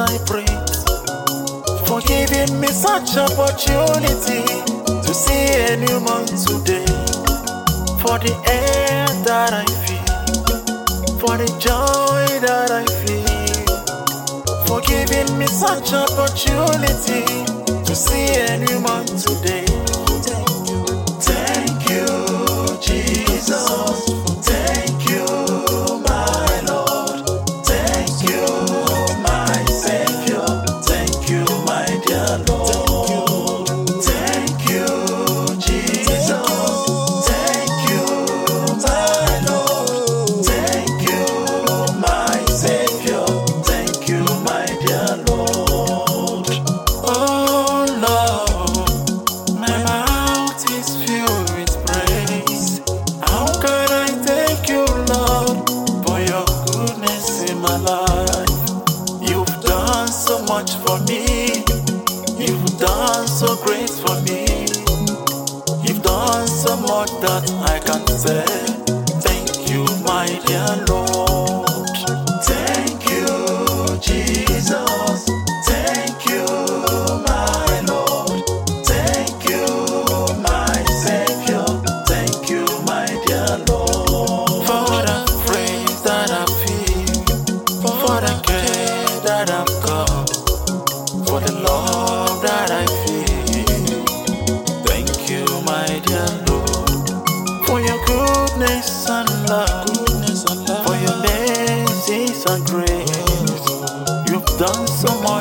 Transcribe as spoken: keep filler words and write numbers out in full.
I breathe, for giving me such opportunity to see a new month today, for the air that I feel, for the joy that I feel, for giving me such opportunity to see a new month today. Thank you, Jesus. Thank you, my Lord. Thank you, my Savior. Thank you, my dear Lord. Thank you, Jesus. Thank you, my Lord. Thank you, my Savior. Thank you, my dear Lord. Oh Lord, my mouth is filled with praise. How can I thank you, Lord, for your goodness in my life? You've done so much for me. You've done so great for me. You've done so much that I can't say. Thank you, my dear Lord. Thank you, Jesus. Thank you, my Lord. Thank you, my Savior. Thank you, my dear Lord. For the praise that I feel, for the care that I've got, for the love that I feel. Thank you, my dear Lord, for your goodness and love, for your mercies and grace. You've done so much